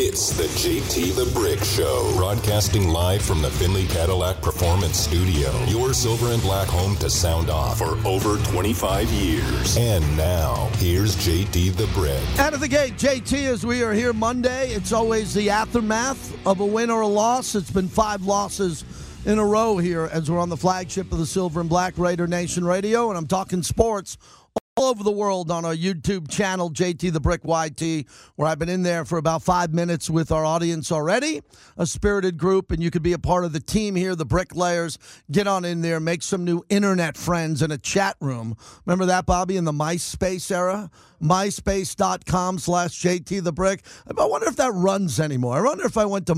It's the JT the Brick Show, broadcasting live from the Finley Cadillac Performance Studio, your silver and black home to sound off for over 25 years. And now, here's JT the Brick. Out of the gate, JT, as we are here Monday, it's always the aftermath of a win or a loss. It's been 5 losses in a row here as we're on the flagship of the Silver and Black Raider Nation Radio, and I'm talking sports all over the world on our YouTube channel, JT the Brick YT, where I've been in there for about 5 minutes with our audience already, a spirited group, and you could be a part of the team here, the Bricklayers. Get on in there, make some new internet friends in a chat room. Remember that, Bobby, in the MySpace era? MySpace.com/JT the Brick. I wonder if that runs anymore. I wonder if I went to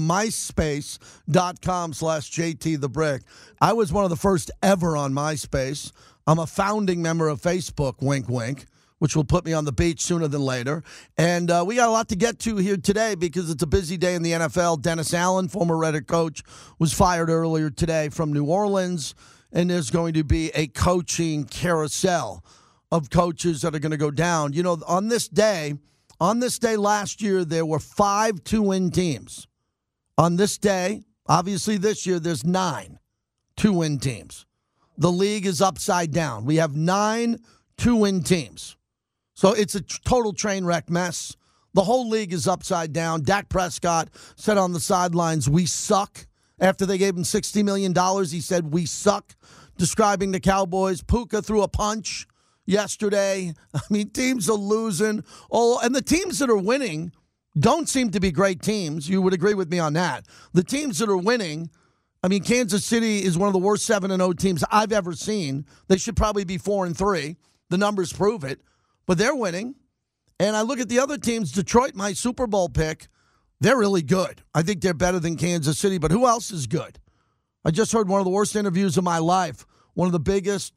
MySpace.com/JT the Brick. I was one of the first ever on MySpace. I'm a founding member of Facebook, wink, wink, which will put me on the beach sooner than later. And we got a lot to get to here today because it's a busy day in the NFL. Dennis Allen, former Raider coach, was fired earlier today from New Orleans, and there's going to be a coaching carousel of coaches that are going to go down. You know, on this day last year, there were 5 2-win teams. On this day, obviously this year, there's 9 2-win teams. The league is upside down. We have 9 2-win teams. So it's a total train wreck mess. The whole league is upside down. Dak Prescott said on the sidelines, "We suck." After they gave him $60 million, he said, "We suck," describing the Cowboys. Puka threw a punch yesterday. I mean, teams are losing. Oh, and the teams that are winning don't seem to be great teams. You would agree with me on that. The teams that are winning, I mean, Kansas City is one of the worst 7-0 teams I've ever seen. They should probably be 4-3. The numbers prove it. But they're winning. And I look at the other teams. Detroit, my Super Bowl pick, they're really good. I think they're better than Kansas City. But who else is good? I just heard one of the worst interviews of my life. One of the biggest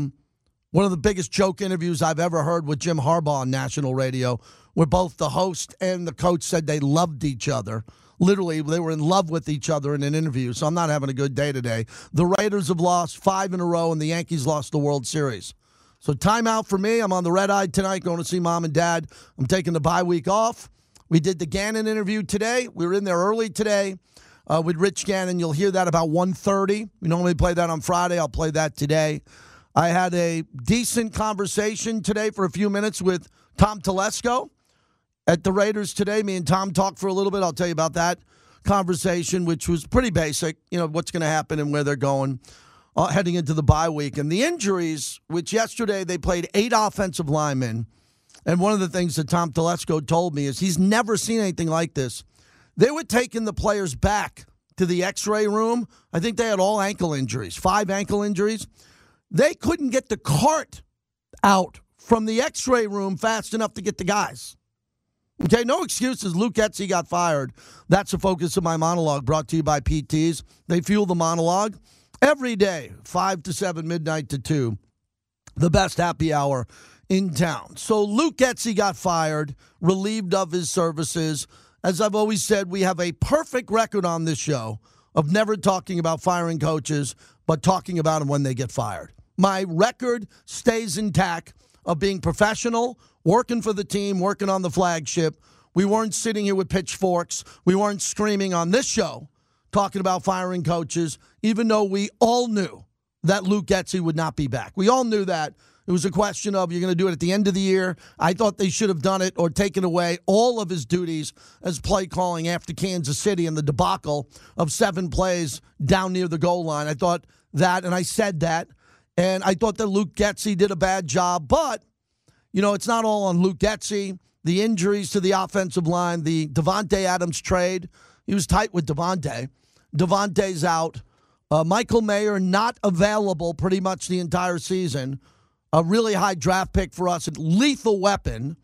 joke interviews I've ever heard with Jim Harbaugh on national radio, where both the host and the coach said they loved each other. Literally, they were in love with each other in an interview, so I'm not having a good day today. The Raiders have lost 5 in a row, and the Yankees lost the World Series. So timeout for me. I'm on the red-eye tonight going to see Mom and Dad. I'm taking the bye week off. We did the Gannon interview today. We were in there early today with Rich Gannon. You'll hear that about 1:30. We normally play that on Friday. I'll play that today. I had a decent conversation today for a few minutes with Tom Telesco at the Raiders today. Me and Tom talked for a little bit. I'll tell you about that conversation, which was pretty basic, you know, what's going to happen and where they're going heading into the bye week. And the injuries, which yesterday they played 8 offensive linemen. And one of the things that Tom Telesco told me is he's never seen anything like this. They were taking the players back to the x-ray room. I think they had all ankle injuries, 5 ankle injuries. They couldn't get the cart out from the x-ray room fast enough to get the guys. Okay, no excuses. Luke Getsy got fired. That's the focus of my monologue, brought to you by PTs. They fuel the monologue every day, 5 to 7, midnight to 2. The best happy hour in town. So Luke Getsy got fired, relieved of his services. As I've always said, we have a perfect record on this show of never talking about firing coaches, but talking about them when they get fired. My record stays intact of being professional, working for the team, working on the flagship. We weren't sitting here with pitchforks. We weren't screaming on this show talking about firing coaches, even though we all knew that Luke Getsy would not be back. We all knew that. It was a question of, you're going to do it at the end of the year. I thought they should have done it or taken away all of his duties as play calling after Kansas City and the debacle of 7 plays down near the goal line. I thought that, and I said that, and I thought that Luke Getsy did a bad job. But, you know, it's not all on Luke Getsy. The injuries to the offensive line, the Davante Adams trade, he was tight with Davante. Davante's out. Michael Mayer not available pretty much the entire season. A really high draft pick for us. Lethal weapon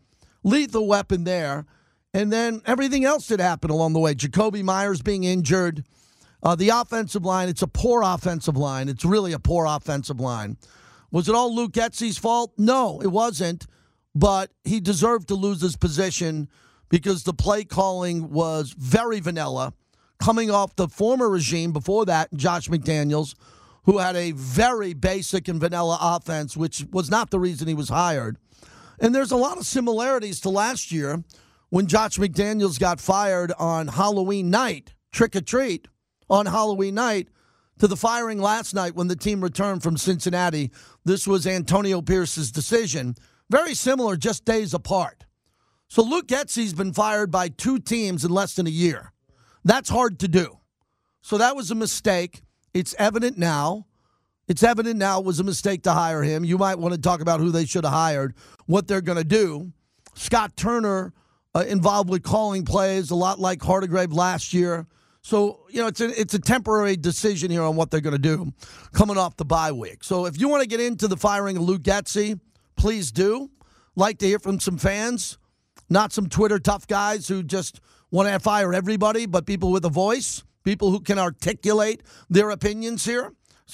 there. And then everything else that happened along the way. Jacoby Myers being injured. The offensive line, it's a poor offensive line. It's really a poor offensive line. Was it all Luke Getsy's fault? No, it wasn't. But he deserved to lose his position because the play calling was very vanilla. Coming off the former regime before that, Josh McDaniels, who had a very basic and vanilla offense, which was not the reason he was hired. And there's a lot of similarities to last year when Josh McDaniels got fired on Halloween night, trick or treat, on Halloween night, to the firing last night when the team returned from Cincinnati. This was Antonio Pierce's decision. Very similar, just days apart. So Luke Getsy's been fired by 2 teams in less than a year. That's hard to do. So that was a mistake. It's evident now. It was a mistake to hire him. You might want to talk about who they should have hired, what they're going to do. Scott Turner involved with calling plays, a lot like Hardegrave last year. So, it's a temporary decision here on what they're going to do coming off the bye week. So if you want to get into the firing of Luke Getsy, please do. Like to hear from some fans, not some Twitter tough guys who just want to fire everybody, but people with a voice, people who can articulate their opinions here.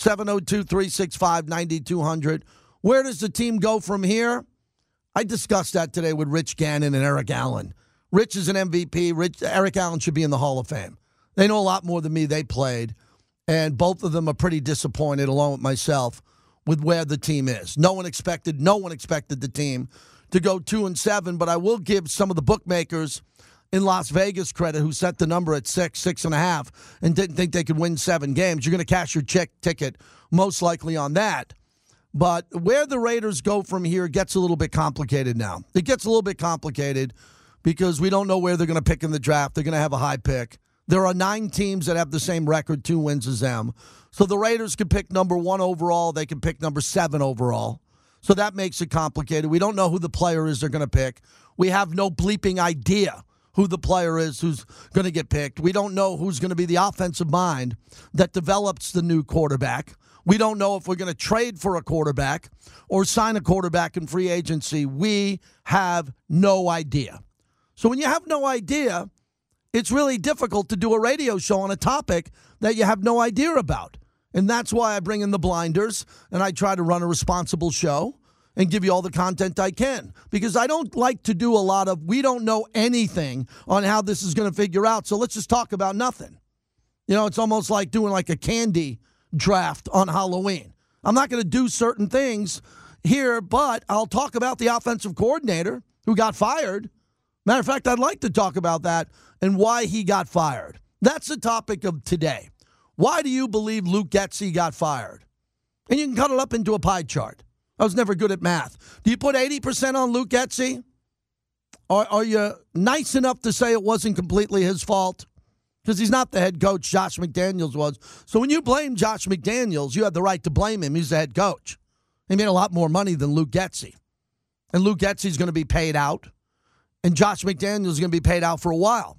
702-365-9200. Where does the team go from here? I discussed that today with Rich Gannon and Eric Allen. Rich is an MVP. Eric Allen should be in the Hall of Fame. They know a lot more than me. They played, and both of them are pretty disappointed, along with myself, with where the team is. No one expected the team to go 2-7, but I will give some of the bookmakers in Las Vegas credit who set the number at 6.5, and didn't think they could win 7 games. You're going to cash your ticket most likely on that. But where the Raiders go from here gets a little bit complicated now. It gets a little bit complicated because we don't know where they're going to pick in the draft. They're going to have a high pick. There are 9 teams that have the same record, 2 wins as them. So the Raiders can pick number 1 overall. They can pick number 7 overall. So that makes it complicated. We don't know who the player is they're going to pick. We have no bleeping idea who the player is who's going to get picked. We don't know who's going to be the offensive mind that develops the new quarterback. We don't know if we're going to trade for a quarterback or sign a quarterback in free agency. We have no idea. So when you have no idea, it's really difficult to do a radio show on a topic that you have no idea about. And that's why I bring in the blinders and I try to run a responsible show and give you all the content I can. Because I don't like to do a lot of, we don't know anything on how this is going to figure out, so let's just talk about nothing. It's almost like doing like a candy draft on Halloween. I'm not going to do certain things here, but I'll talk about the offensive coordinator who got fired. Matter of fact, I'd like to talk about that and why he got fired. That's the topic of today. Why do you believe Luke Getsy got fired? And you can cut it up into a pie chart. I was never good at math. Do you put 80% on Luke Getsy? Or are you nice enough to say it wasn't completely his fault? Because he's not the head coach. Josh McDaniels was. So when you blame Josh McDaniels, you have the right to blame him. He's the head coach. He made a lot more money than Luke Getsy. And Luke Getsy's going to be paid out. And Josh McDaniels is going to be paid out for a while.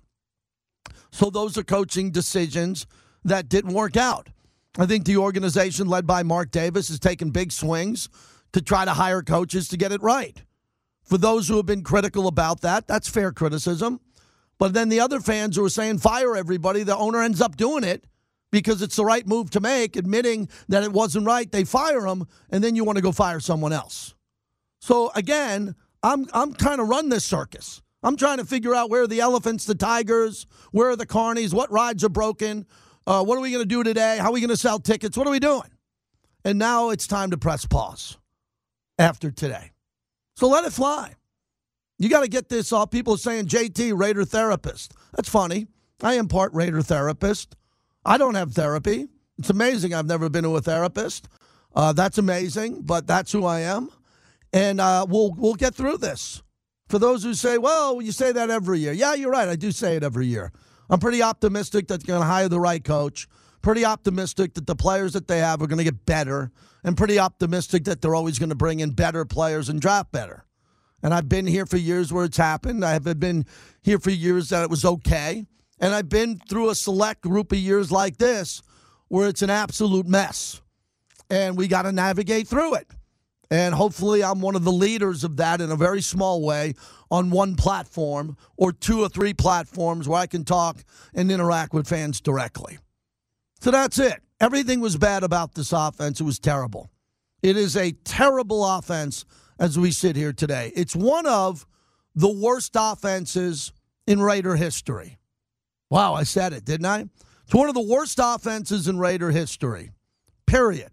So those are coaching decisions that didn't work out. I think the organization led by Mark Davis has taken big swings to try to hire coaches to get it right. For those who have been critical about that, that's fair criticism. But then the other fans who are saying fire everybody, the owner ends up doing it because it's the right move to make, admitting that it wasn't right. They fire him, and then you want to go fire someone else. So again, I'm trying to run this circus. I'm trying to figure out where are the elephants, the tigers, where are the carnies, what rides are broken, what are we going to do today, how are we going to sell tickets, what are we doing? And now it's time to press pause after today. So let it fly. You got to get this off. People are saying, JT, Raider therapist. That's funny. I am part Raider therapist. I don't have therapy. It's amazing I've never been to a therapist. That's amazing, but that's who I am. And we'll get through this. For those who say, well, you say that every year. Yeah, you're right. I do say it every year. I'm pretty optimistic that they're going to hire the right coach. Pretty optimistic that the players that they have are going to get better. And pretty optimistic that they're always going to bring in better players and draft better. And I've been here for years where it's happened. I have been here for years that it was okay. And I've been through a select group of years like this where it's an absolute mess. And we got to navigate through it. And hopefully I'm one of the leaders of that in a very small way on one platform or 2 or 3 platforms where I can talk and interact with fans directly. So that's it. Everything was bad about this offense. It was terrible. It is a terrible offense as we sit here today. It's one of the worst offenses in Raider history. Wow, I said it, didn't I? It's one of the worst offenses in Raider history, period.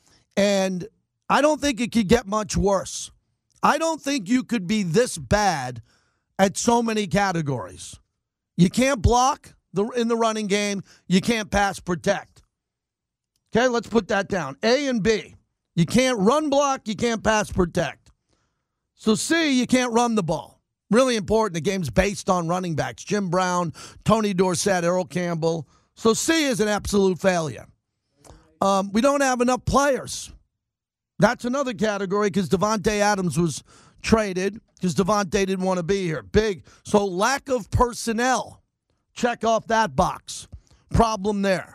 And I don't think it could get much worse. I don't think you could be this bad at so many categories. You can't block in the running game. You can't pass protect. Okay, let's put that down. A and B. You can't run block. You can't pass protect. So C, you can't run the ball. Really important. The game's based on running backs. Jim Brown, Tony Dorsett, Earl Campbell. So C is an absolute failure. We don't have enough players. That's another category because Davante Adams was traded because Davante didn't want to be here. Big. So lack of personnel. Check off that box. Problem there.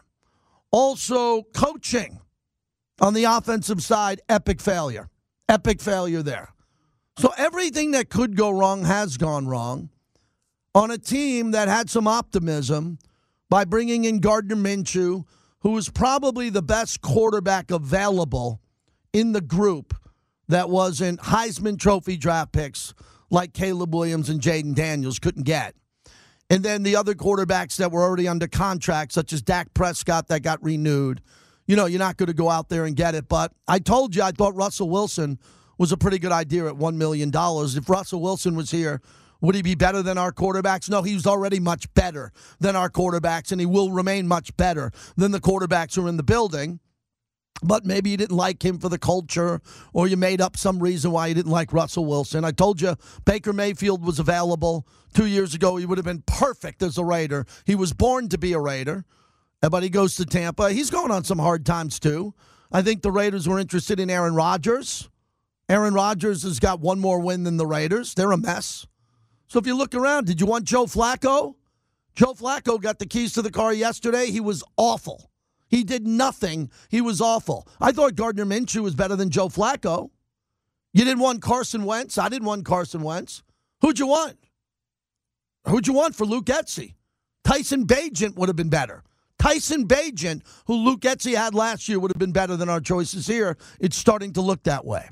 Also, coaching on the offensive side, epic failure. Epic failure there. So everything that could go wrong has gone wrong on a team that had some optimism by bringing in Gardner Minshew, who was probably the best quarterback available in the group that wasn't Heisman Trophy draft picks like Caleb Williams and Jaden Daniels couldn't get. And then the other quarterbacks that were already under contract, such as Dak Prescott that got renewed. You know, you're not going to go out there and get it. But I told you I thought Russell Wilson was a pretty good idea at $1 million. If Russell Wilson was here, would he be better than our quarterbacks? No, he's already much better than our quarterbacks, and he will remain much better than the quarterbacks who are in the building. But maybe you didn't like him for the culture, or you made up some reason why you didn't like Russell Wilson. I told you Baker Mayfield was available 2 years ago. He would have been perfect as a Raider. He was born to be a Raider, but he goes to Tampa. He's going on some hard times, too. I think the Raiders were interested in Aaron Rodgers. Aaron Rodgers has got one more win than the Raiders. They're a mess. So if you look around, did you want Joe Flacco? Joe Flacco got the keys to the car yesterday. He was awful. He did nothing. He was awful. I thought Gardner Minshew was better than Joe Flacco. You didn't want Carson Wentz. I didn't want Carson Wentz. Who'd you want? Who'd you want for Luke Getsy? Tyson Bagent would have been better. Tyson Bagent, who Luke Getsy had last year, would have been better than our choices here. It's starting to look that way.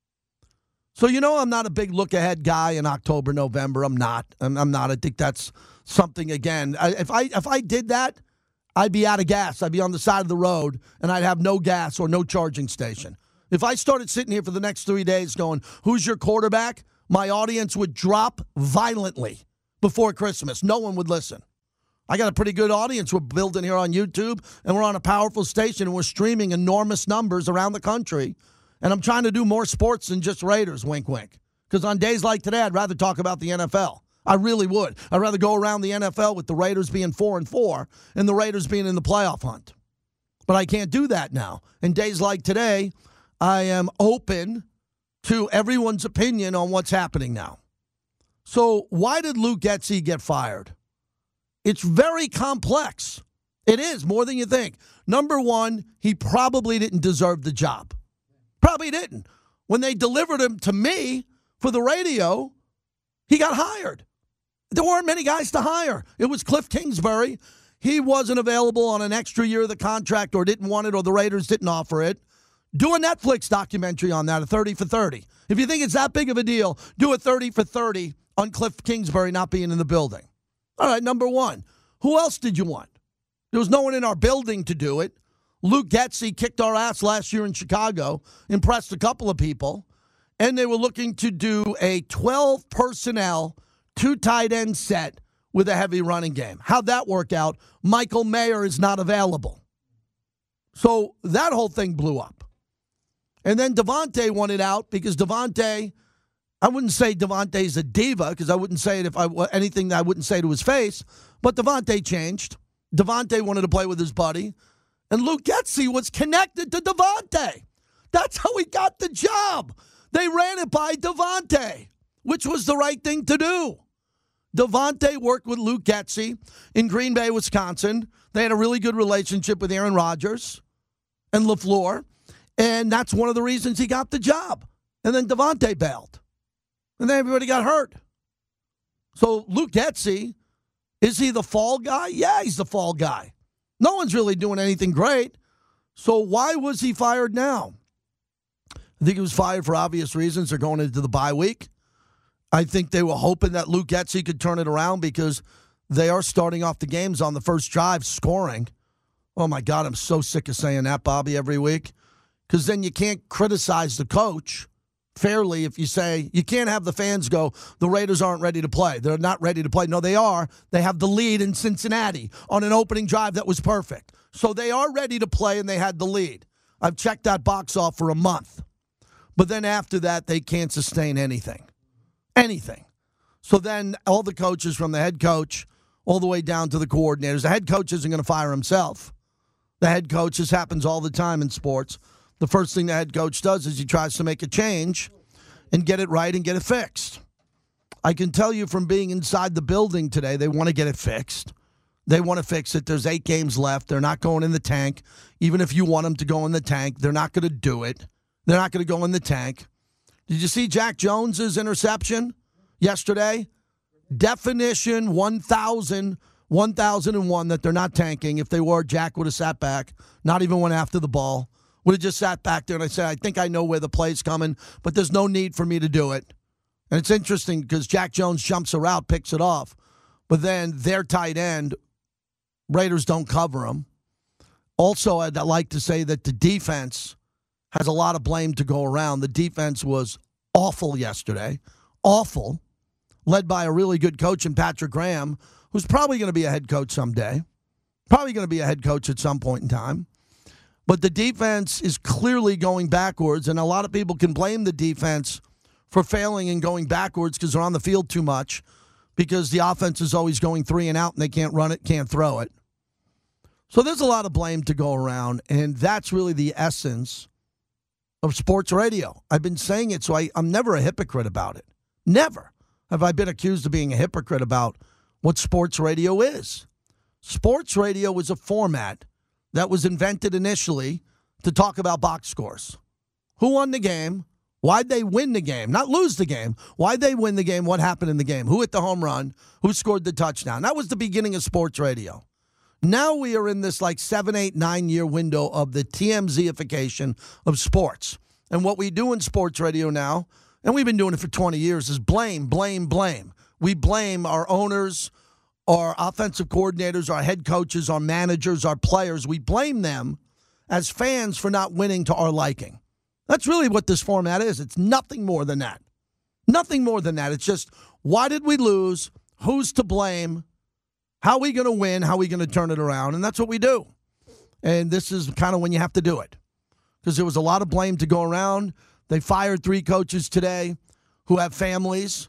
So, you know, I'm not a big look-ahead guy in October, November. I'm not. I think that's something, again. If I did that, I'd be out of gas. I'd be on the side of the road, and I'd have no gas or no charging station. If I started sitting here for the next 3 days going, who's your quarterback, my audience would drop violently before Christmas. No one would listen. I got a pretty good audience we're building here on YouTube, and we're on a powerful station, and we're streaming enormous numbers around the country. And I'm trying to do more sports than just Raiders, wink, wink. Because on days like today, I'd rather talk about the NFL. I really would. I'd rather go around the NFL with the Raiders being 4-4 and the Raiders being in the playoff hunt. But I can't do that now. In days like today, I am open to everyone's opinion on what's happening now. So why did Luke Getsy get fired? It's very complex. It is, more than you think. Number one, he probably didn't deserve the job. Probably didn't. When they delivered him to me for the radio, he got hired. There weren't many guys to hire. It was Cliff Kingsbury. He wasn't available on an extra year of the contract or didn't want it or the Raiders didn't offer it. Do a Netflix documentary on that, a 30 for 30. If you think it's that big of a deal, do a 30 for 30 on Cliff Kingsbury not being in the building. All right, number one. Who else did you want? There was no one in our building to do it. Luke Getsy kicked our ass last year in Chicago, impressed a couple of people, and they were looking to do a 12 personnel, 2 tight end set with a heavy running game. How'd that work out? Michael Mayer is not available. So that whole thing blew up. And then Davante wanted out because Davante, I wouldn't say Davante's a diva because I wouldn't say it if anything that I wouldn't say to his face, but Davante changed. Davante wanted to play with his buddy. And Luke Getsy was connected to Davante. That's how he got the job. They ran it by Davante, which was the right thing to do. Davante worked with Luke Getsy in Green Bay, Wisconsin. They had a really good relationship with Aaron Rodgers and LaFleur, and that's one of the reasons he got the job. And then Davante bailed, and then everybody got hurt. So Luke Getsy, is he the fall guy? Yeah, he's the fall guy. No one's really doing anything great. So why was he fired now? I think he was fired for obvious reasons. They're going into the bye week. I think they were hoping that Luke Getsy could turn it around because they are starting off the games on the first drive scoring. Oh, my God, I'm so sick of saying that, Bobby, every week. Because then you can't criticize the coach fairly if you say you can't have the fans go, the Raiders aren't ready to play. They're not ready to play. No, they are. They have the lead in Cincinnati on an opening drive that was perfect. So they are ready to play, and they had the lead. I've checked that box off for a month. But then after that, they can't sustain anything. Anything. So then all the coaches, from the head coach all the way down to the coordinators, the head coach isn't going to fire himself. The head coach, this happens all the time in sports. The first thing the head coach does is he tries to make a change and get it right and get it fixed. I can tell you from being inside the building today, they want to get it fixed. They want to fix it. There's 8 games left. They're not going in the tank. Even if you want them to go in the tank, they're not going to do it. They're not going to go in the tank. Did you see Jack Jones's interception yesterday? Definition 1001 that they're not tanking. If they were, Jack would have sat back, not even went after the ball. Would have just sat back there and I said, I think I know where the play's coming, but there's no need for me to do it. And it's interesting because Jack Jones jumps a route, picks it off, but then their tight end, Raiders don't cover him. Also, I'd like to say that the defense has a lot of blame to go around. The defense was awful yesterday. Awful. Led by a really good coach in Patrick Graham, who's probably going to be a head coach someday. Probably going to be a head coach at some point in time. But the defense is clearly going backwards, and a lot of people can blame the defense for failing and going backwards because they're on the field too much, because the offense is always going 3 and out and they can't run it, can't throw it. So there's a lot of blame to go around, and that's really the essence of sports radio. I've been saying it, so I'm never a hypocrite about it. Never have I been accused of being a hypocrite about what sports radio is. Sports radio is a format that was invented initially to talk about box scores. Who won the game? Why'd they win the game? Not lose the game. Why'd they win the game? What happened in the game? Who hit the home run? Who scored the touchdown? That was the beginning of sports radio. Now we are in this 7, 8, 9-year window of the TMZ-ification of sports. And what we do in sports radio now, and we've been doing it for 20 years, is blame, blame, blame. We blame our owners, our offensive coordinators, our head coaches, our managers, our players. We blame them as fans for not winning to our liking. That's really what this format is. It's nothing more than that. Nothing more than that. It's just, why did we lose? Who's to blame? How are we going to win? How are we going to turn it around? And that's what we do. And this is kind of when you have to do it. Because there was a lot of blame to go around. They fired 3 coaches today who have families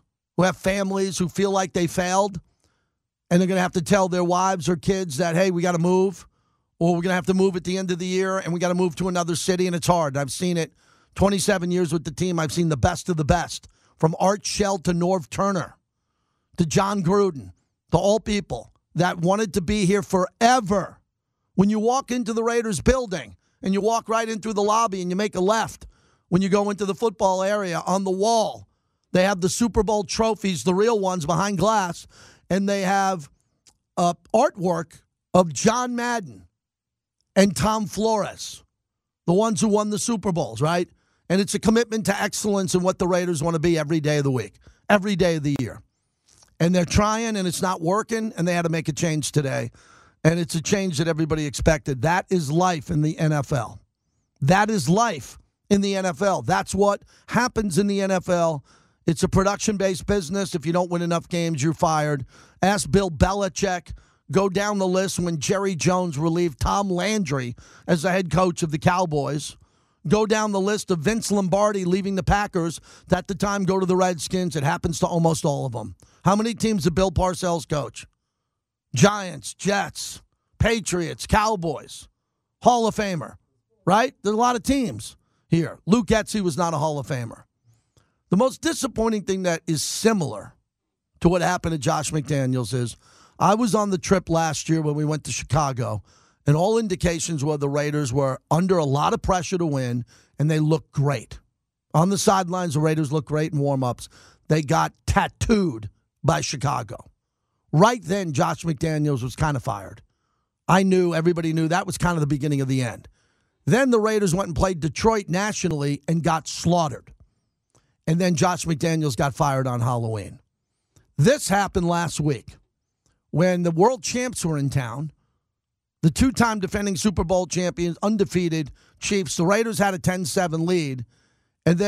who feel like they failed. And they're going to have to tell their wives or kids that, hey, we got to move. Or we're going to have to move at the end of the year, and we got to move to another city, and it's hard. I've seen it 27 years with the team. I've seen the best of the best, from Art Shell to Norv Turner to John Gruden, to all people that wanted to be here forever. When you walk into the Raiders building and you walk right in through the lobby and you make a left, when you go into the football area, on the wall, they have the Super Bowl trophies, the real ones behind glass, and they have artwork of John Madden and Tom Flores, the ones who won the Super Bowls, right? And it's a commitment to excellence in what the Raiders want to be every day of the week, every day of the year. And they're trying, and it's not working, and they had to make a change today. And it's a change that everybody expected. That is life in the NFL. That is life in the NFL. That's what happens in the NFL. It's a production-based business. If you don't win enough games, you're fired. Ask Bill Belichick. Go down the list when Jerry Jones relieved Tom Landry as the head coach of the Cowboys. Go down the list of Vince Lombardi leaving the Packers to at the time go to the Redskins. It happens to almost all of them. How many teams did Bill Parcells coach? Giants, Jets, Patriots, Cowboys, Hall of Famer, right? There's a lot of teams here. Luke Getsy was not a Hall of Famer. The most disappointing thing that is similar to what happened to Josh McDaniels is I was on the trip last year when we went to Chicago, and all indications were the Raiders were under a lot of pressure to win, and they looked great. On the sidelines, the Raiders looked great in warm-ups. They got tattooed by Chicago. Right then, Josh McDaniels was kind of fired. Everybody knew that was kind of the beginning of the end. Then the Raiders went and played Detroit nationally and got slaughtered. And then Josh McDaniels got fired on Halloween. This happened last week when the world champs were in town, the 2-time defending Super Bowl champions, undefeated Chiefs. The Raiders had a 10-7 lead. And then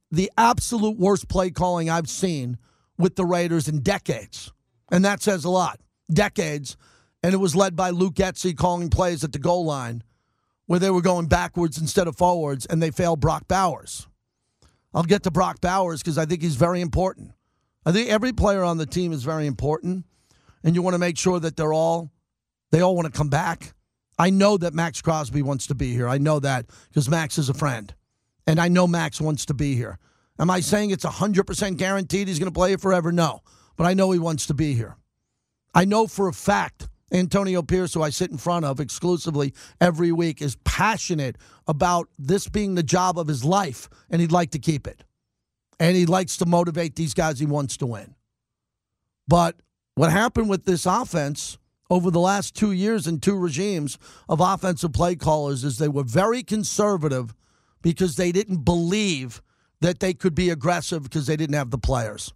the absolute worst play calling I've seen with the Raiders in decades. And that says a lot. Decades. And it was led by Luke Getsy calling plays at the goal line where they were going backwards instead of forwards, and they failed Brock Bowers. I'll get to Brock Bowers because I think he's very important. I think every player on the team is very important, and you want to make sure that they all want to come back. I know that Max Crosby wants to be here. I know that because Max is a friend, and I know Max wants to be here. Am I saying it's 100% guaranteed he's going to play here forever? No, but I know he wants to be here. I know for a fact Antonio Pierce, who I sit in front of exclusively every week, is passionate about this being the job of his life, and he'd like to keep it. And he likes to motivate these guys. He wants to win. But what happened with this offense over the last 2 years and 2 regimes of offensive play callers is they were very conservative because they didn't believe that they could be aggressive because they didn't have the players.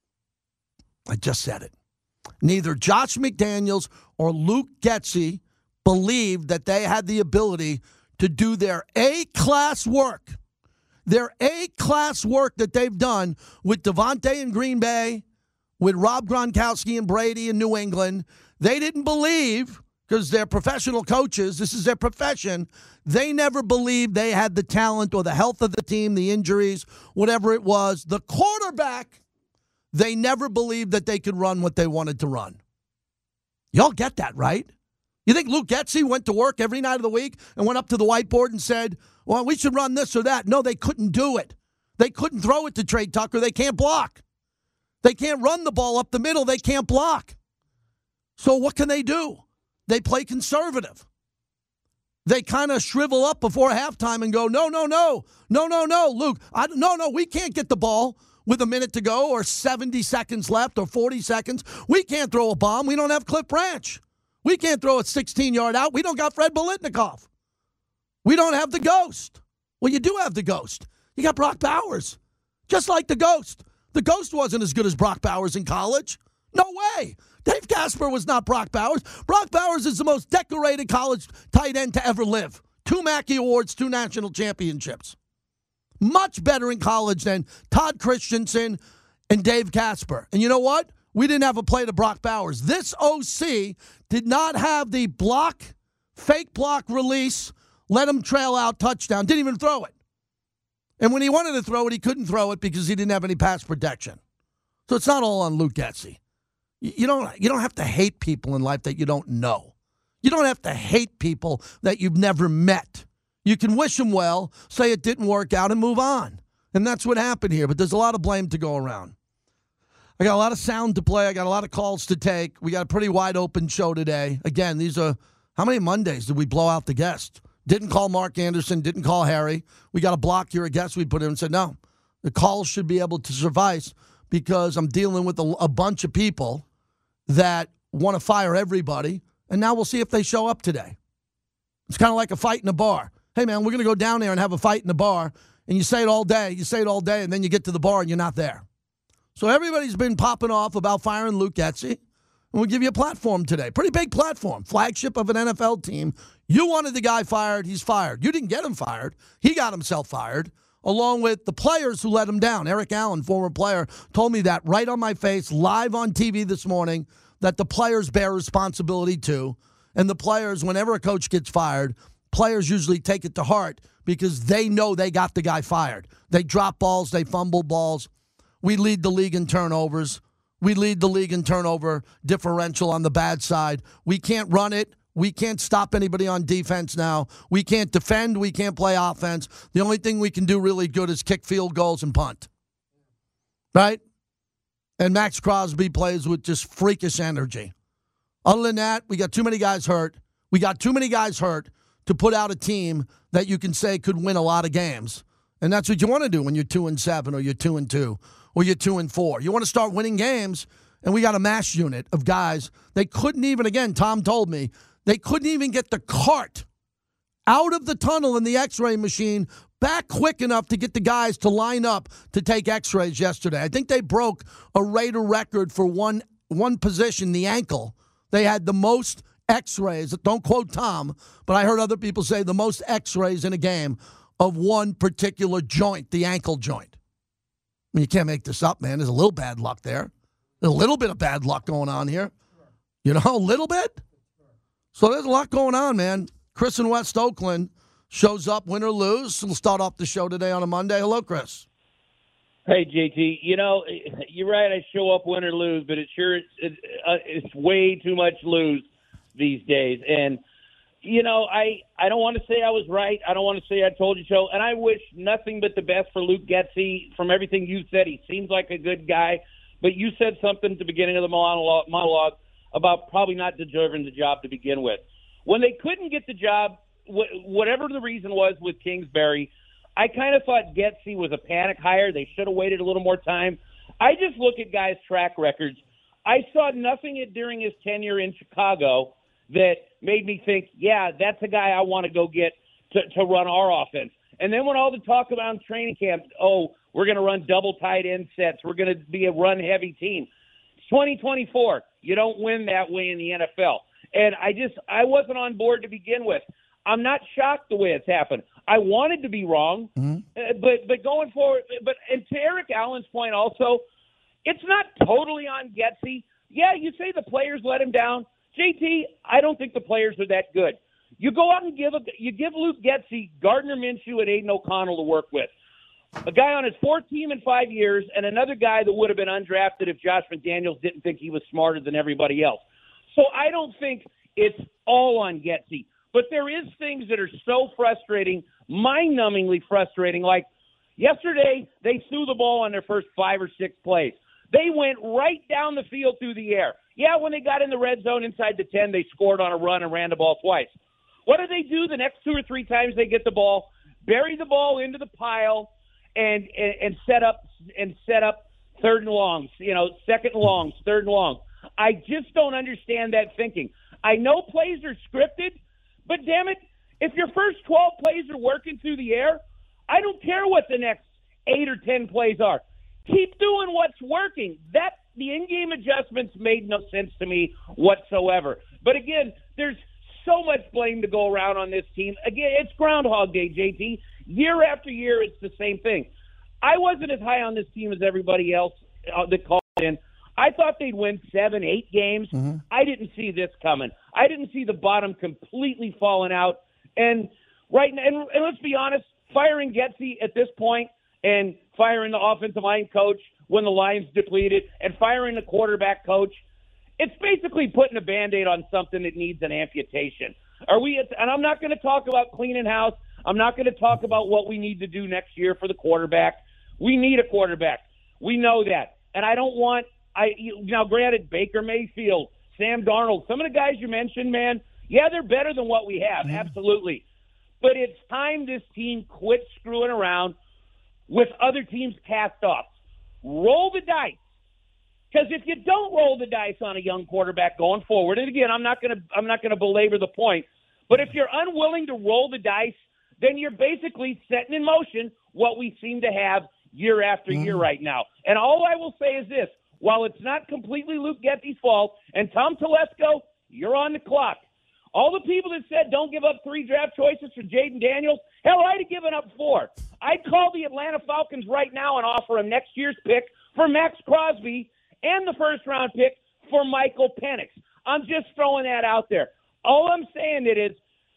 I just said it. Neither Josh McDaniels or Luke Getsy believed that they had the ability to do their A-class work. Their A-class work that they've done with Devontae in Green Bay, with Rob Gronkowski and Brady in New England. They didn't believe, because they're professional coaches, this is their profession, they never believed they had the talent or the health of the team, the injuries, whatever it was. The quarterback, they never believed that they could run what they wanted to run. Y'all get that, right? You think Luke Getsy went to work every night of the week and went up to the whiteboard and said, well, we should run this or that? No, they couldn't do it. They couldn't throw it to Trey Tucker. They can't block. They can't run the ball up the middle. They can't block. So what can they do? They play conservative. They kind of shrivel up before halftime and go, no, Luke. We can't get the ball with a minute to go or 70 seconds left or 40 seconds. We can't throw a bomb. We don't have Cliff Branch. We can't throw a 16-yard out. We don't got Fred Biletnikoff. We don't have the Ghost. Well, you do have the Ghost. You got Brock Bowers, just like the Ghost. The Ghost wasn't as good as Brock Bowers in college. No way. Dave Casper was not Brock Bowers. Brock Bowers is the most decorated college tight end to ever live. 2 Mackey Awards, 2 national championships. Much better in college than Todd Christensen and Dave Casper. And you know what? We didn't have a play to Brock Bowers. This OC did not have the fake block release, let him trail out touchdown, didn't even throw it. And when he wanted to throw it, he couldn't throw it because he didn't have any pass protection. So it's not all on Luke Getsy. You don't have to hate people in life that you don't know. You don't have to hate people that you've never met. You can wish them well, say it didn't work out, and move on. And that's what happened here. But there's a lot of blame to go around. I got a lot of sound to play. I got a lot of calls to take. We got a pretty wide open show today. Again, these are, how many Mondays did we blow out the guest? Didn't call Mark Anderson, didn't call Harry. We got a block here, a guest we put in and said, no, the calls should be able to suffice because I'm dealing with a bunch of people that want to fire everybody, and now we'll see if they show up today. It's kind of like a fight in a bar. Hey, man, we're going to go down there and have a fight in the bar, and you say it all day, and then you get to the bar and you're not there. So everybody's been popping off about firing Luke Getsy, and we'll give you a platform today. Pretty big platform, flagship of an NFL team. You wanted the guy fired, he's fired. You didn't get him fired. He got himself fired, along with the players who let him down. Eric Allen, former player, told me that right on my face, live on TV this morning, that the players bear responsibility too. And the players, whenever a coach gets fired, players usually take it to heart because they know they got the guy fired. They drop balls, they fumble balls. We lead the league in turnovers. We lead the league in turnover differential on the bad side. We can't run it. We can't stop anybody on defense now. We can't defend. We can't play offense. The only thing we can do really good is kick field goals and punt. Right? And Max Crosby plays with just freakish energy. Other than that, we got too many guys hurt. We got too many guys hurt to put out a team that you can say could win a lot of games. And that's what you want to do when you're 2-7 or you're 2-2 or you're 2-4. You want to start winning games, and we got a mash unit of guys. They couldn't even, again, Tom told me, they couldn't even get the cart out of the tunnel in the x-ray machine back quick enough to get the guys to line up to take x-rays yesterday. I think they broke a Raider record for one position, the ankle. They had the most x-rays. Don't quote Tom, but I heard other people say the most x-rays in a game of one particular joint, the ankle joint. mean, you can't make this up, man. There's a little bad luck there. There's a little bit of bad luck going on here. You know, a little bit. So there's a lot going on, man. Chris in West Oakland shows up, win or lose. We'll start off the show today on a Monday. Hello, Chris. Hey, JT. You know, you're right. I show up, win or lose, but it's way too much lose these days. And, you know, I don't want to say I was right. I don't want to say I told you so. And I wish nothing but the best for Luke Getsy. From everything you said, he seems like a good guy. But you said something at the beginning of the monologue about probably not deserving the job to begin with. When they couldn't get the job, whatever the reason was with Kingsbury, I kind of thought Getsy was a panic hire. They should have waited a little more time. I just look at guys' track records. I saw nothing during his tenure in Chicago that made me think, yeah, that's a guy I want to go get to run our offense. And then when all the talk about training camp, we're going to run double tight end sets, we're going to be a run-heavy team. It's 2024. You don't win that way in the NFL. And I wasn't on board to begin with. I'm not shocked the way it's happened. I wanted to be wrong, but going forward, and to Eric Allen's point also, it's not totally on Getsy. Yeah, you say the players let him down. JT, I don't think the players are that good. You go out and give Luke Getsy, Gardner Minshew, and Aiden O'Connell to work with. A guy on his fourth team in 5 years, and another guy that would have been undrafted if Josh McDaniels didn't think he was smarter than everybody else. So I don't think it's all on Getsy. But there is things that are so frustrating, mind-numbingly frustrating. Like yesterday, they threw the ball on their first 5 or 6 plays. They went right down the field through the air. Yeah, when they got in the red zone inside the 10, they scored on a run and ran the ball twice. What do they do the next 2 or 3 times they get the ball? Bury the ball into the pile and set up third and longs, second and longs, third and long. I just don't understand that thinking. I know plays are scripted, but damn it, if your first 12 plays are working through the air, I don't care what the next 8 or 10 plays are. Keep doing what's working. The in-game adjustments made no sense to me whatsoever. But again, there's so much blame to go around on this team. Again, it's Groundhog Day, JT. Year after year, it's the same thing. I wasn't as high on this team as everybody else that called in. I thought they'd win 7, 8 games. Mm-hmm. I didn't see this coming. I didn't see the bottom completely falling out. And let's be honest, firing Getsy at this point and firing the offensive line coach when the line's depleted and firing the quarterback coach, it's basically putting a Band-Aid on something that needs an amputation. And I'm not going to talk about cleaning house. I'm not going to talk about what we need to do next year for the quarterback. We need a quarterback. We know that. And I don't want now, granted, Baker Mayfield, Sam Darnold, some of the guys you mentioned, man, yeah, they're better than what we have, absolutely. But it's time this team quit screwing around with other teams' cast-offs. Roll the dice. Because if you don't roll the dice on a young quarterback going forward, and again, I'm not going to belabor the point, but if you're unwilling to roll the dice, then you're basically setting in motion what we seem to have year after year right now. And all I will say is this. While it's not completely Luke Getsy's fault, and Tom Telesco, you're on the clock. All the people that said don't give up 3 draft choices for Jaden Daniels, hell, I'd have given up 4. I'd call the Atlanta Falcons right now and offer them next year's pick for Max Crosby and the first-round pick for Michael Penix. I'm just throwing that out there. All I'm saying is,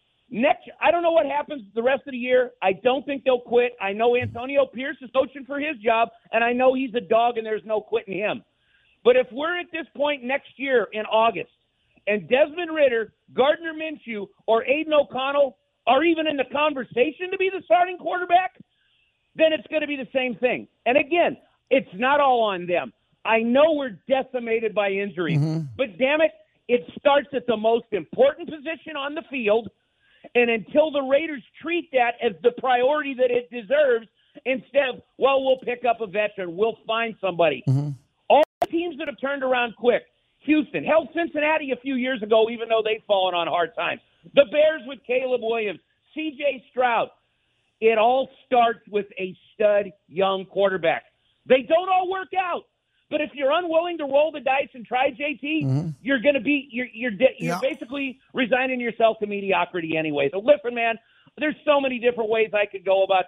I don't know what happens the rest of the year. I don't think they'll quit. I know Antonio Pierce is coaching for his job, and I know he's a dog and there's no quitting him. But if we're at this point next year in August and Desmond Ridder, Gardner Minshew, or Aiden O'Connell are even in the conversation to be the starting quarterback, then it's going to be the same thing. And again, it's not all on them. I know we're decimated by injuries, but damn it, it starts at the most important position on the field. And until the Raiders treat that as the priority that it deserves, instead of, we'll pick up a veteran, we'll find somebody. All the teams that have turned around quick, Houston, held Cincinnati a few years ago, even though they've fallen on hard times. The Bears with Caleb Williams, C.J. Stroud. It all starts with a stud young quarterback. They don't all work out. But if you're unwilling to roll the dice and try, JT, you're going to be you're basically resigning yourself to mediocrity anyway. So listen, man, there's so many different ways I could go about this.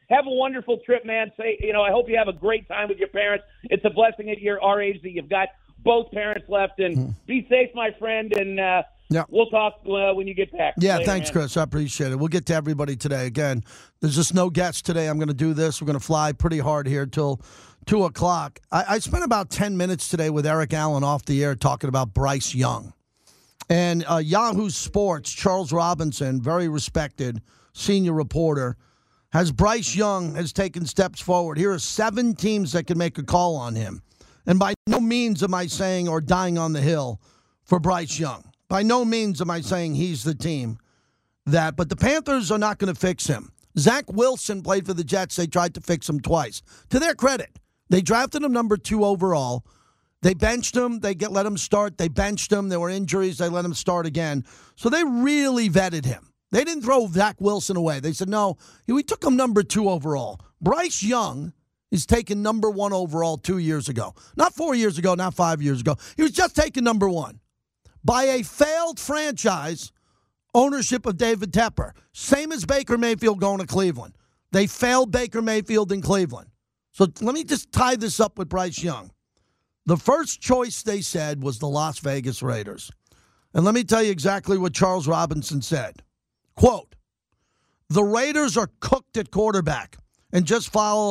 Have a wonderful trip, man. I hope you have a great time with your parents. It's a blessing at our age that you've got both parents left. And be safe, my friend, and we'll talk when you get back. Yeah, later, thanks, man. Chris. I appreciate it. We'll get to everybody today. Again, there's just no guests today. I'm going to do this. We're going to fly pretty hard here till 2 o'clock. I spent about 10 minutes today with Eric Allen off the air talking about Bryce Young. And Yahoo Sports, Charles Robinson, very respected senior reporter, has Bryce Young has taken steps forward. Here are 7 teams that can make a call on him. And by no means am I saying or dying on the hill for Bryce Young. By no means am I saying he's the team but the Panthers are not going to fix him. Zach Wilson played for the Jets. They tried to fix him twice. To their credit, they drafted him number 2 overall. They benched him. Let him start. They benched him. There were injuries. They let him start again. So they really vetted him. They didn't throw Zach Wilson away. They said, no, we took him number 2 overall. Bryce Young is taken number 1 overall 2 years ago. Not 4 years ago, not 5 years ago. He was just taken number 1 by a failed franchise ownership of David Tepper. Same as Baker Mayfield going to Cleveland. They failed Baker Mayfield in Cleveland. So let me just tie this up with Bryce Young. The first choice they said was the Las Vegas Raiders. And let me tell you exactly what Charles Robinson said. Quote, the Raiders are cooked at quarterback and just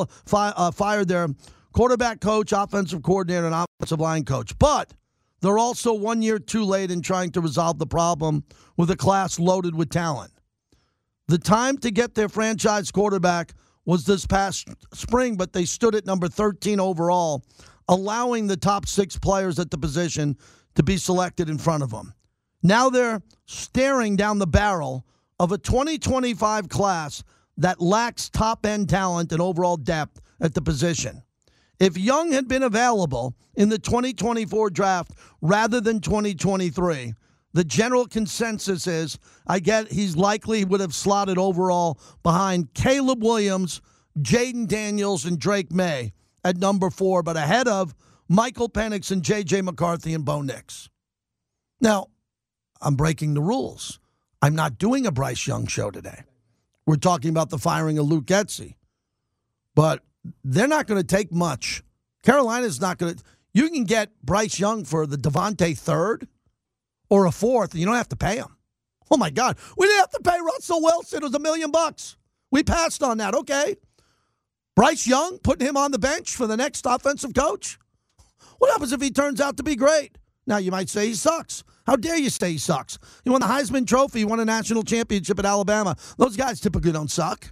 fired their quarterback coach, offensive coordinator, and offensive line coach. But they're also 1 year too late in trying to resolve the problem with a class loaded with talent. The time to get their franchise quarterback was this past spring, but they stood at number 13 overall, allowing the top 6 players at the position to be selected in front of them. Now they're staring down the barrel of a 2025 class that lacks top-end talent and overall depth at the position. If Young had been available in the 2024 draft rather than 2023, the general consensus is he's likely would have slotted overall behind Caleb Williams, Jaden Daniels, and Drake May at number 4, but ahead of Michael Penix and J.J. McCarthy and Bo Nix. Now, I'm breaking the rules. I'm not doing a Bryce Young show today. We're talking about the firing of Luke Getsy. But they're not going to take much. Carolina's not going to. You can get Bryce Young for the Devontae 3rd or a 4th, and you don't have to pay him. Oh, my God. We didn't have to pay Russell Wilson. It was $1 million. We passed on that. Okay. Bryce Young, putting him on the bench for the next offensive coach? What happens if he turns out to be great? Now, you might say he sucks. How dare you say he sucks? He won the Heisman Trophy. He won a national championship at Alabama. Those guys typically don't suck.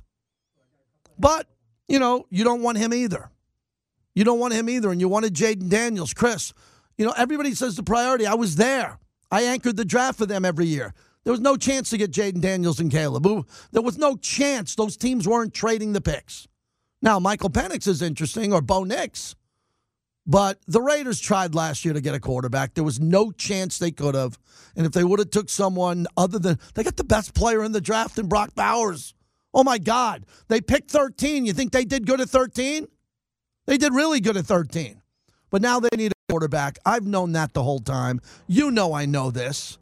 But, you don't want him either. You don't want him either, and you wanted Jaden Daniels. Chris, everybody says the priority. I was there. I anchored the draft for them every year. There was no chance to get Jaden Daniels and Caleb. There was no chance. Those teams weren't trading the picks. Now, Michael Penix is interesting, or Bo Nix. But the Raiders tried last year to get a quarterback. There was no chance they could have. And if they would have took someone other than – they got the best player in the draft in Brock Bowers. Oh, my God. They picked 13. You think they did good at 13? They did really good at 13. But now they need a quarterback. I've known that the whole time. You know I know this.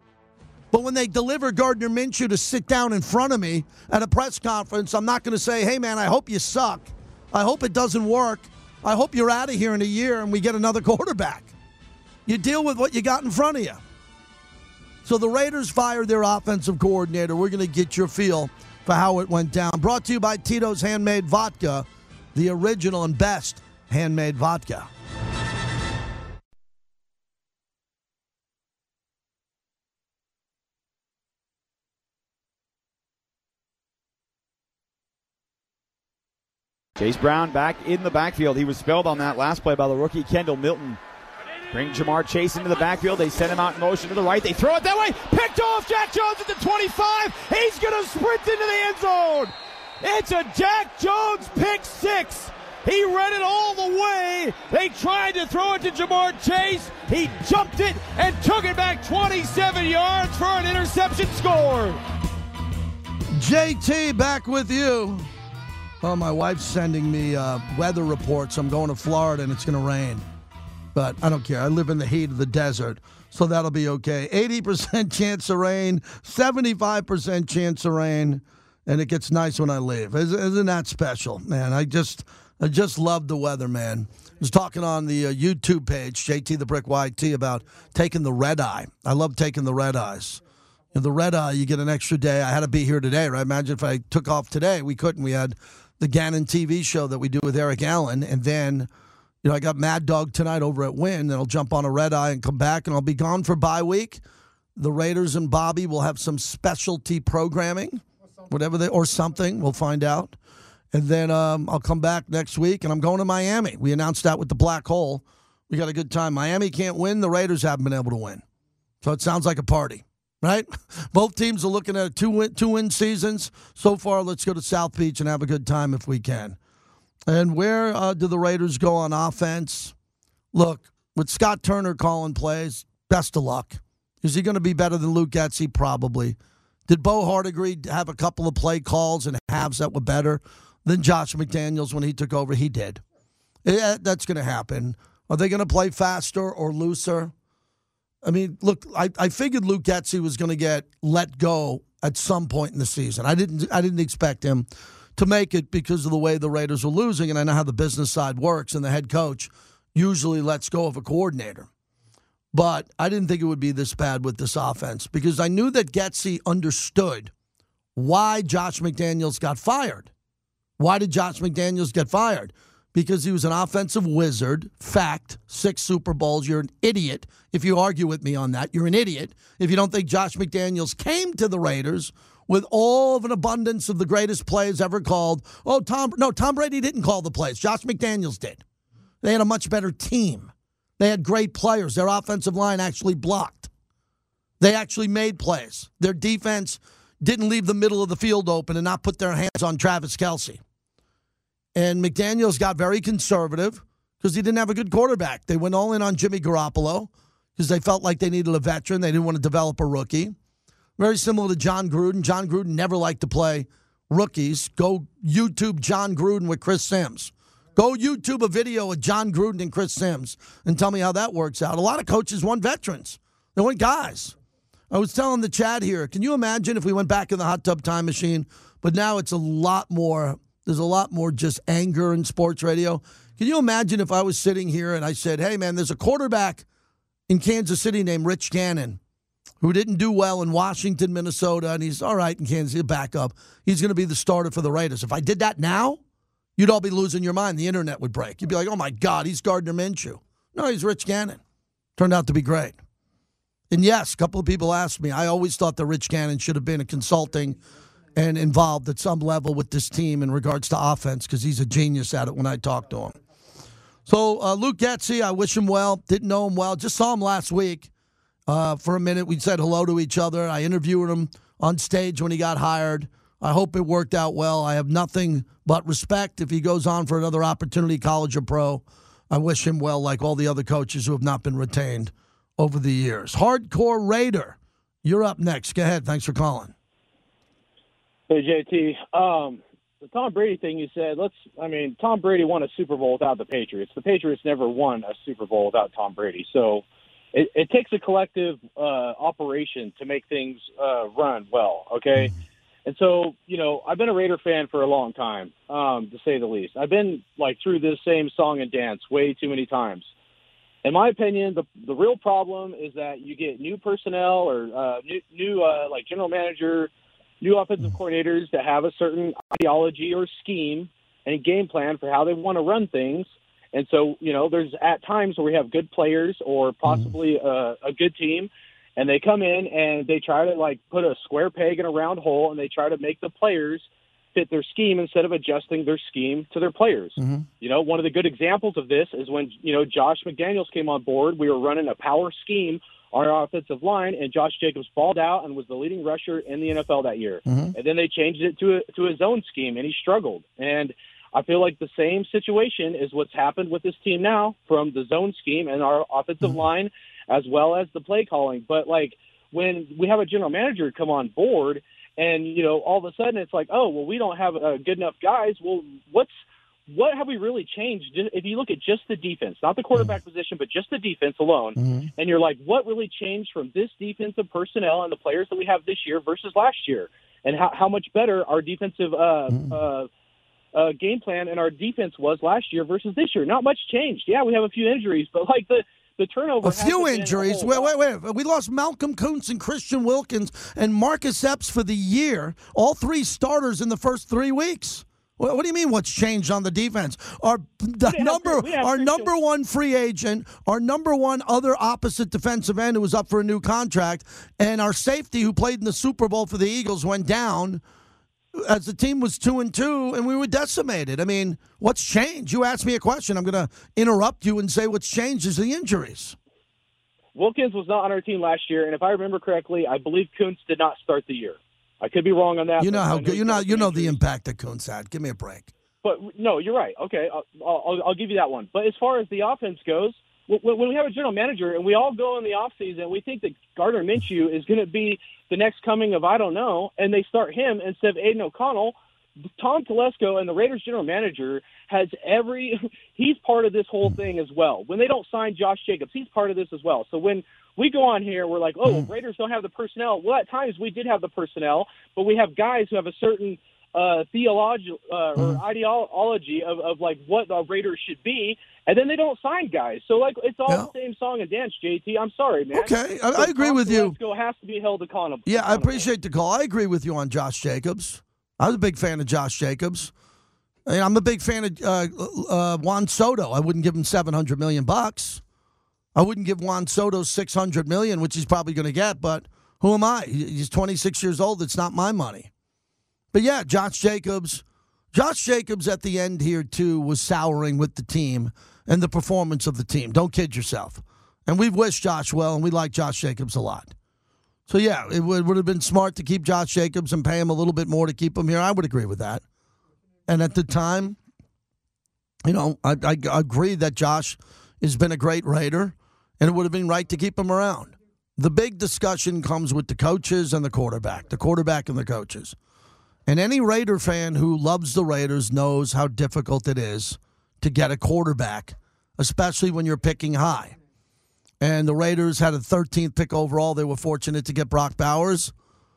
But when they deliver Gardner Minshew to sit down in front of me at a press conference, I'm not going to say, hey, man, I hope you suck. I hope it doesn't work. I hope you're out of here in a year and we get another quarterback. You deal with what you got in front of you. So the Raiders fired their offensive coordinator. We're going to get your feel for how it went down. Brought to you by Tito's Handmade Vodka, the original and best handmade vodka. Chase Brown back in the backfield. He was spelled on that last play by the rookie Kendall Milton. Bring Jamar Chase into the backfield. They send him out in motion to the right. They throw it that way. Picked off. Jack Jones at the 25. He's going to sprint into the end zone. It's a Jack Jones pick 6. He ran it all the way. They tried to throw it to Jamar Chase. He jumped it and took it back 27 yards for an interception score. JT, back with you. Oh, my wife's sending me weather reports. I'm going to Florida, and it's going to rain. But I don't care. I live in the heat of the desert, so that'll be okay. 80% chance of rain, 75% chance of rain. and it gets nice when I leave. Isn't that special, man? I just love the weather, man. I was talking on the YouTube page, JT the Brick YT, about taking the red eye. I love taking the red eyes. The red eye, you get an extra day. I had to be here today, right? Imagine if I took off today. We couldn't. We had the Gannon TV show that we do with Eric Allen, and then I got Mad Dog tonight over at Wynn, and I'll jump on a red eye and come back, and I'll be gone for bye week. The Raiders and Bobby will have some specialty programming, or something. We'll find out. And then I'll come back next week, and I'm going to Miami. We announced that with the Black Hole. We got a good time. Miami can't win. The Raiders haven't been able to win. So it sounds like a party, right? Both teams are looking at two-win seasons. So far, let's go to South Beach and have a good time if we can. And where do the Raiders go on offense? Look, with Scott Turner calling plays, best of luck. Is he going to be better than Luke Getsy? Probably. Did Bo Hardigree have a couple of play calls and halves that were better than Josh McDaniels when he took over? He did. Yeah, that's going to happen. Are they going to play faster or looser? I mean, look, I figured Luke Getsy was going to get let go at some point in the season. I didn't expect him to make it because of the way the Raiders were losing, and I know how the business side works, and the head coach usually lets go of a coordinator. But I didn't think it would be this bad with this offense because I knew that Getsy understood why Josh McDaniels got fired. Why did Josh McDaniels get fired? Because he was an offensive wizard. Fact, 6 Super Bowls. You're an idiot if you argue with me on that. You're an idiot if you don't think Josh McDaniels came to the Raiders with all of an abundance of the greatest plays ever called. Tom Brady didn't call the plays. Josh McDaniels did. They had a much better team. They had great players. Their offensive line actually blocked. They actually made plays. Their defense didn't leave the middle of the field open and not put their hands on Travis Kelce. And McDaniels got very conservative because he didn't have a good quarterback. They went all in on Jimmy Garoppolo because they felt like they needed a veteran. They didn't want to develop a rookie. Very similar to John Gruden. John Gruden never liked to play rookies. Go YouTube John Gruden with Chris Sims. Go YouTube a video of John Gruden and Chris Sims and tell me how that works out. A lot of coaches want veterans. They want guys. I was telling the chat here, can you imagine if we went back in the hot tub time machine, but now it's a lot more, there's a lot more just anger in sports radio. Can you imagine if I was sitting here and I said, hey, man, there's a quarterback in Kansas City named Rich Gannon who didn't do well in Washington, Minnesota, and he's all right in Kansas City, backup. He's going to be the starter for the Raiders. If I did that now, you'd all be losing your mind. The internet would break. You'd be like, oh, my God, he's Gardner Minshew. No, he's Rich Gannon. Turned out to be great. And, yes, a couple of people asked me. I always thought that Rich Gannon should have been a consulting and involved at some level with this team in regards to offense because he's a genius at it when I talk to him. So, Luke Getsy, I wish him well. Didn't know him well. Just saw him last week for a minute. We said hello to each other. I interviewed him on stage when he got hired. I hope it worked out well. I have nothing but respect if he goes on for another opportunity, college or pro. I wish him well like all the other coaches who have not been retained over the years. Hardcore Raider, you're up next. Go ahead. Thanks for calling. Hey, JT. The Tom Brady thing you said, Tom Brady won a Super Bowl without the Patriots. The Patriots never won a Super Bowl without Tom Brady. So it takes a collective operation to make things run well, okay? And so, I've been a Raider fan for a long time, to say the least. I've been, through this same song and dance way too many times. In my opinion, the real problem is that you get new personnel or new general manager, new offensive coordinators that have a certain ideology or scheme and game plan for how they want to run things. And so, there's at times where we have good players or possibly a good team, and they come in and they try to, put a square peg in a round hole, and they try to make the players fit their scheme instead of adjusting their scheme to their players. Mm-hmm. One of the good examples of this is when, Josh McDaniels came on board. We were running a power scheme on our offensive line, and Josh Jacobs balled out and was the leading rusher in the NFL that year. Mm-hmm. And then they changed it to his own scheme, and he struggled. And I feel like the same situation is what's happened with this team now from the zone scheme and our offensive line as well as the play calling. But, when we have a general manager come on board and, all of a sudden it's we don't have good enough guys. Well, what have we really changed? If you look at just the defense, not the quarterback position, but just the defense alone, and you're like, what really changed from this defensive personnel and the players that we have this year versus last year? and how much better our defensive game plan and our defense was last year versus this year. Not much changed. Yeah, we have a few injuries, but like the turnover. A few injuries. Wait. We lost Malcolm Kuntz and Christian Wilkins and Marcus Epps for the year. All three starters in the first 3 weeks. What do you mean what's changed on the defense? Our number one free agent, our number one other opposite defensive end who was up for a new contract, and our safety who played in the Super Bowl for the Eagles went down as the team was 2-2 and we were decimated. I mean, what's changed? You asked me a question. I'm going to interrupt you and say what's changed is the injuries. Wilkins was not on our team last year, and if I remember correctly, I believe Kuntz did not start the year. I could be wrong on that. You know how good you know the impact that Kuntz had. Give me a break. But no, you're right. Okay, I'll give you that one. But as far as the offense goes, when we have a general manager and we all go in the offseason and we think that Gardner Minshew is going to be the next coming of I don't know, and they start him instead of Aiden O'Connell, Tom Telesco and the Raiders general manager he's part of this whole thing as well. When they don't sign Josh Jacobs, he's part of this as well. So when we go on here, we're like, Raiders don't have the personnel. Well, at times we did have the personnel, but we have guys who have a certain theology or ideology of like what the Raiders should be, and then they don't sign guys. So like it's all the same song and dance, JT. I'm sorry, man. Okay, I agree with you. Has to be held accountable. Yeah, I appreciate the call. I agree with you on Josh Jacobs. I was a big fan of Josh Jacobs. I'm a big fan of Juan Soto. I wouldn't give him $700 million. I wouldn't give Juan Soto $600 million, which he's probably going to get. But who am I? He's 26 years old. It's not my money. But yeah, Josh Jacobs. Josh Jacobs at the end here too was souring with the team and the performance of the team. Don't kid yourself. And we've wished Josh well, and we like Josh Jacobs a lot. So yeah, it would have been smart to keep Josh Jacobs and pay him a little bit more to keep him here. I would agree with that. And at the time, I agree that Josh has been a great Raider, and it would have been right to keep him around. The big discussion comes with the coaches and the quarterback and the coaches. And any Raider fan who loves the Raiders knows how difficult it is to get a quarterback, especially when you're picking high. And the Raiders had a 13th pick overall. They were fortunate to get Brock Bowers.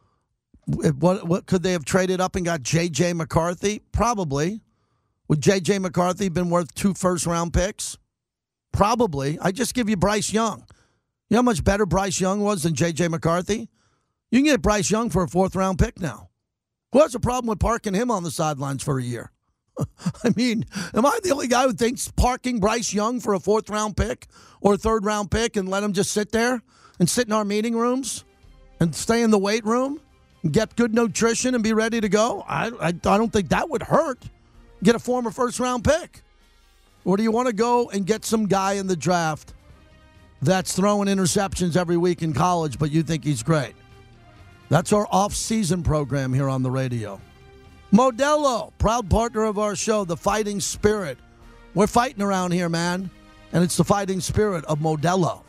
What could they have traded up and got J.J. McCarthy? Probably. Would J.J. McCarthy have been worth 2 first-round picks? Probably. I just give you Bryce Young. You know how much better Bryce Young was than J.J. McCarthy? You can get Bryce Young for a 4th-round pick now. Who has a problem with parking him on the sidelines for a year? I mean, am I the only guy who thinks parking Bryce Young for a 4th-round pick or a 3rd-round pick and let him just sit there and sit in our meeting rooms and stay in the weight room and get good nutrition and be ready to go? I don't think that would hurt. Get a former 1st-round pick. Or do you want to go and get some guy in the draft that's throwing interceptions every week in college, but you think he's great? That's our off-season program here on the radio. Modelo, proud partner of our show, The Fighting Spirit. We're fighting around here, man, and it's the fighting spirit of Modelo.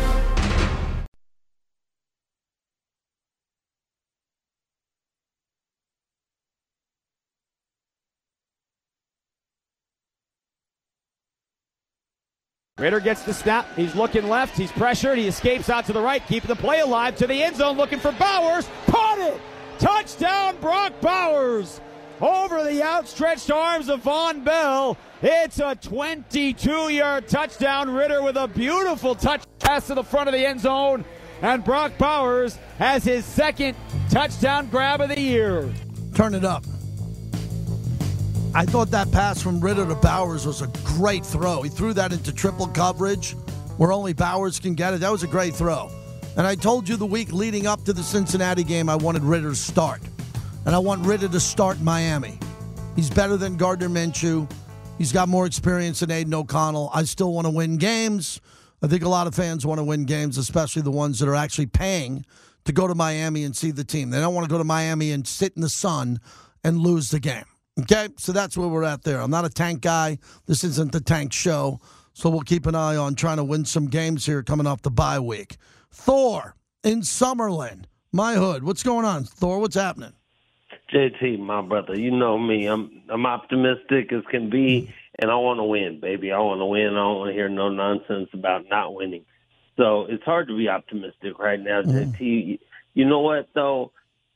Raider gets the snap. He's looking left. He's pressured. He escapes out to the right, keeping the play alive to the end zone, looking for Bowers. Caught it! Touchdown, Brock Bowers! Over the outstretched arms of Von Bell. It's a 22-yard touchdown. Ridder with a beautiful touch pass to the front of the end zone. And Brock Bowers has his 2nd touchdown grab of the year. Turn it up. I thought that pass from Ridder to Bowers was a great throw. He threw that into triple coverage where only Bowers can get it. That was a great throw. And I told you the week leading up to the Cincinnati game I wanted Ridder to start. And I want Ridder to start Miami. He's better than Gardner Minshew. He's got more experience than Aiden O'Connell. I still want to win games. I think a lot of fans want to win games, especially the ones that are actually paying to go to Miami and see the team. They don't want to go to Miami and sit in the sun and lose the game. Okay, so that's where we're at there. I'm not a tank guy. This isn't the tank show. So we'll keep an eye on trying to win some games here coming off the bye week. Thor in Summerlin. My hood. What's going on, Thor? What's happening? JT, my brother, you know me. I'm optimistic as can be, and I want to win, baby. I want to win. I don't want to hear no nonsense about not winning. So it's hard to be optimistic right now, JT. You know what, though?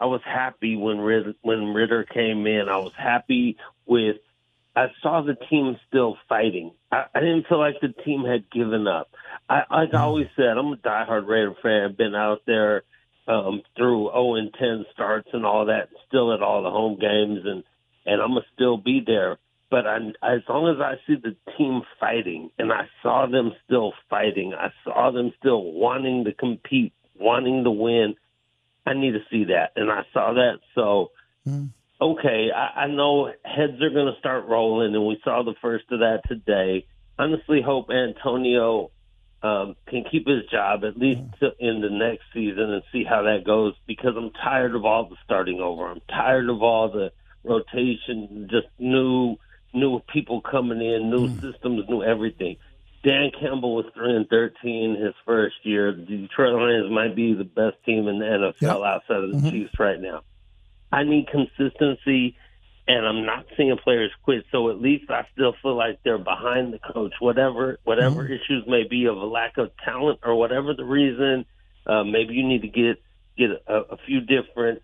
I was happy when Ritter came in. I was happy with. I saw the team still fighting. I didn't feel like the team had given up. Like I always said, I'm a diehard Raider fan. I've been out there through 0-10 starts and all that, still at all the home games, and I'm going to still be there. But as long as I see the team fighting, and I saw them still fighting, I saw them still wanting to compete, wanting to win, I need to see that. And I saw that. So, okay, I know heads are going to start rolling, and we saw the first of that today. Honestly hope Antonio can keep his job at least in the next season and see how that goes, because I'm tired of all the starting over. I'm tired of all the rotation, just new people coming in, new systems, new everything. Dan Campbell was 3-13 his first year. The Detroit Lions might be the best team in the NFL outside of the Chiefs right now. I need consistency, and I'm not seeing players quit. So at least I still feel like they're behind the coach, whatever issues may be of a lack of talent or whatever the reason. Maybe you need to get a few different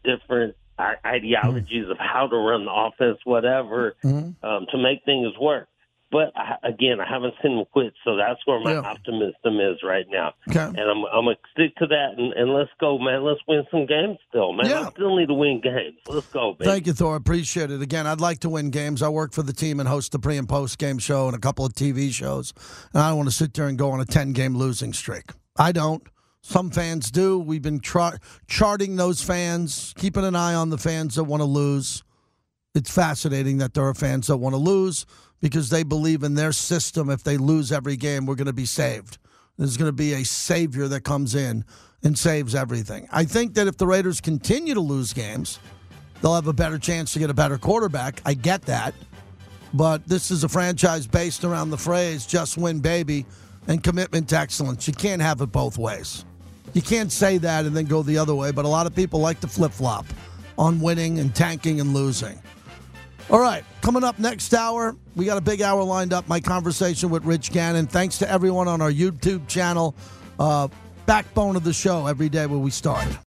ideologies of how to run the offense, whatever, to make things work. But again, I haven't seen them quit, so that's where my optimism is right now. Okay. And I'm going to stick to that, and let's go, man. Let's win some games still, man. I still need to win games. Let's go, baby. Thank you, Thor. Appreciate it. Again, I'd like to win games. I work for the team and host the pre- and post-game show and a couple of TV shows, and I don't want to sit there and go on a 10-game losing streak. I don't. Some fans do. We've been charting those fans, keeping an eye on the fans that want to lose. It's fascinating that there are fans that want to lose because they believe in their system. If they lose every game, we're going to be saved. There's going to be a savior that comes in and saves everything. I think that if the Raiders continue to lose games, they'll have a better chance to get a better quarterback. I get that. But this is a franchise based around the phrase, just win, baby, and commitment to excellence. You can't have it both ways. You can't say that and then go the other way, but a lot of people like to flip-flop on winning and tanking and losing. All right, coming up next hour, we got a big hour lined up, my conversation with Rich Gannon. Thanks to everyone on our YouTube channel, backbone of the show every day where we start.